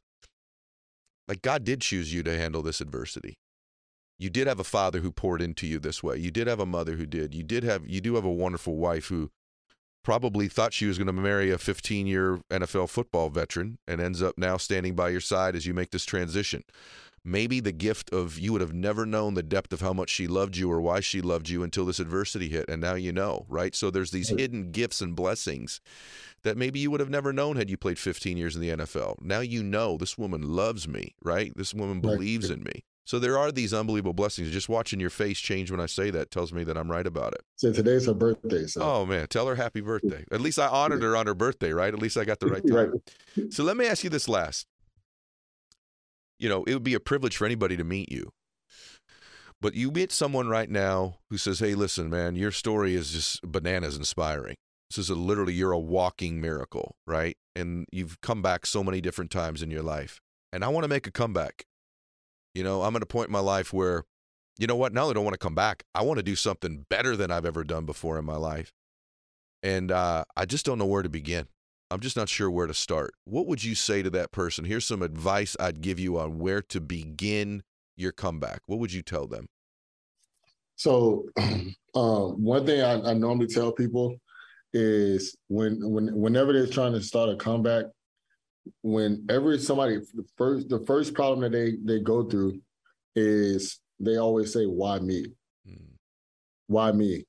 like, God did choose you to handle this adversity. You did have a father who poured into you this way. You did have a mother who did. You did have, you do have a wonderful wife who probably thought she was going to marry a fifteen-year N F L football veteran and ends up now standing by your side as you make this transition. Maybe the gift of, you would have never known the depth of how much she loved you or why she loved you until this adversity hit, and now you know, right? So there's these hidden gifts and blessings that maybe you would have never known had you played fifteen years in the N F L. Now you know, this woman loves me, right? This woman believes in me. So there are these unbelievable blessings. Just watching your face change when I say that tells me that I'm right about it. So today's her birthday. So. Oh, man. Tell her happy birthday. At least I honored her on her birthday, right? At least I got the right time. Right. So let me ask you this last. You know, it would be a privilege for anybody to meet you. But you meet someone right now who says, hey, listen, man, your story is just bananas inspiring. This is a, literally, you're a walking miracle, right? And you've come back so many different times in your life. And I want to make a comeback. You know, I'm at a point in my life where you know what? Now I don't want to come back. I want to do something better than I've ever done before in my life. And uh, I just don't know where to begin. I'm just not sure where to start. What would you say to that person? Here's some advice I'd give you on where to begin your comeback. What would you tell them? So um, one thing I, I normally tell people is when, when whenever they're trying to start a comeback, whenever somebody, the first, the first problem that they, they go through is they always say, why me? Mm. Why me?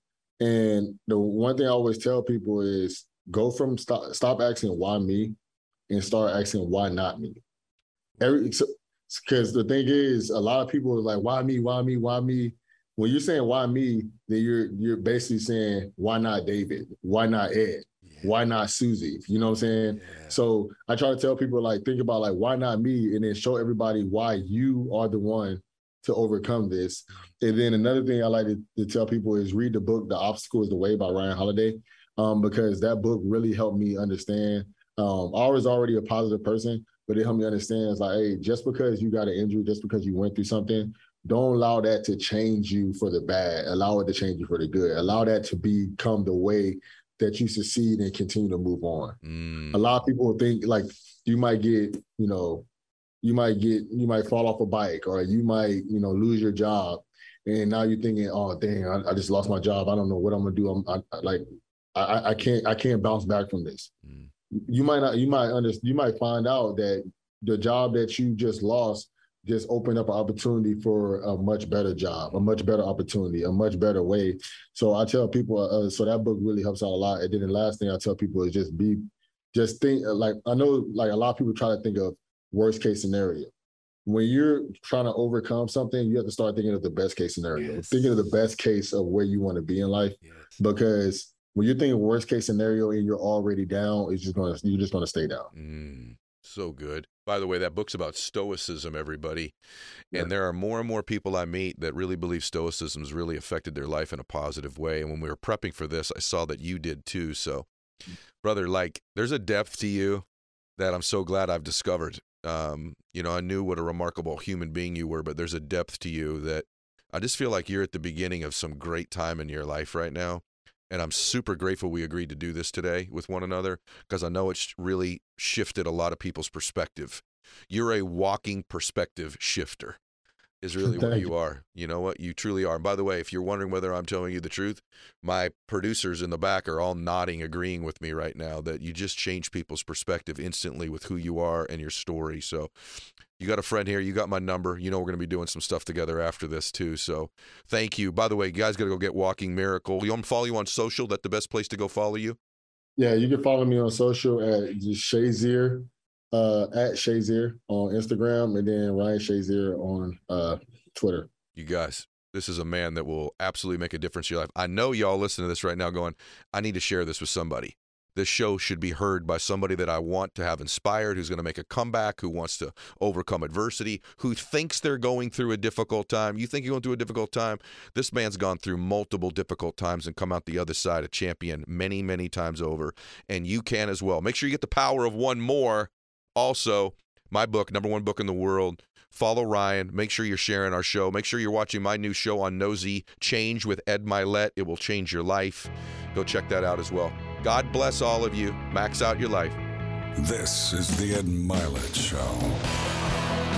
And the one thing I always tell people is go from stop, stop asking why me and start asking why not me. Every, because the thing is, a lot of people are like, why me, why me, why me? When you're saying why me, then you're you're basically saying, why not David? Why not Ed? Yeah. Why not Susie? You know what I'm saying? Yeah. So I try to tell people, like, think about, like, why not me? And then show everybody why you are the one to overcome this. And then another thing I like to, to tell people is read the book, The Obstacle is the Way by Ryan Holiday, um, because that book really helped me understand. Um, I was already a positive person, but it helped me understand, it's like, hey, just because you got an injury, just because you went through something, don't allow that to change you for the bad. Allow it to change you for the good. Allow that to become the way that you succeed and continue to move on. Mm. A lot of people think, like, you might get, you know, you might get, you might fall off a bike, or you might, you know, lose your job. And now you're thinking, oh, dang, I, I just lost my job. I don't know what I'm gonna do. I'm I, I, like, I, I can't, I can't bounce back from this. Mm. You might not, you might understand, you might find out that the job that you just lost just opened up an opportunity for a much better job, a much better opportunity, a much better way. So I tell people, uh, so that book really helps out a lot. And then the last thing I tell people is just be, just think, like, I know, like, a lot of people try to think of worst case scenario. When you're trying to overcome something, you have to start thinking of the best case scenario, yes. thinking of the best case of where you want to be in life. Yes. Because when you're thinking worst case scenario and you're already down, it's just gonna, you're just gonna stay down. Mm, so good. By the way, that book's about stoicism, everybody. And yeah. there are more and more people I meet that really believe stoicism has really affected their life in a positive way. And when we were prepping for this, I saw that you did too. So, brother, like, there's a depth to you that I'm so glad I've discovered. Um, you know, I knew what a remarkable human being you were, but there's a depth to you that I just feel like you're at the beginning of some great time in your life right now. And I'm super grateful we agreed to do this today with one another, because I know it's really shifted a lot of people's perspective. You're a walking perspective shifter is really what you are. You know what? You truly are. And by the way, if you're wondering whether I'm telling you the truth, my producers in the back are all nodding, agreeing with me right now that you just change people's perspective instantly with who you are and your story. So you got a friend here. You got my number. You know we're going to be doing some stuff together after this too. So thank you. By the way, you guys got to go get Walking Miracle. You want to follow you on social? That's the best place to go follow you? Yeah, you can follow me on social at Shazier. Uh, at Shazier on Instagram, and then Ryan Shazier on uh, Twitter. You guys, this is a man that will absolutely make a difference in your life. I know y'all listening to this right now going, I need to share this with somebody. This show should be heard by somebody that I want to have inspired, who's going to make a comeback, who wants to overcome adversity, who thinks they're going through a difficult time. You think you're going through a difficult time? This man's gone through multiple difficult times and come out the other side a champion many, many times over. And you can as well. Make sure you get the power of one more. Also, my book, number one book in the world. Follow Ryan. Make sure you're sharing our show. Make sure you're watching my new show on Nosy, Change with Ed Mylett. It will change your life. Go check that out as well. God bless all of you. Max out your life. This is the Ed Mylett Show.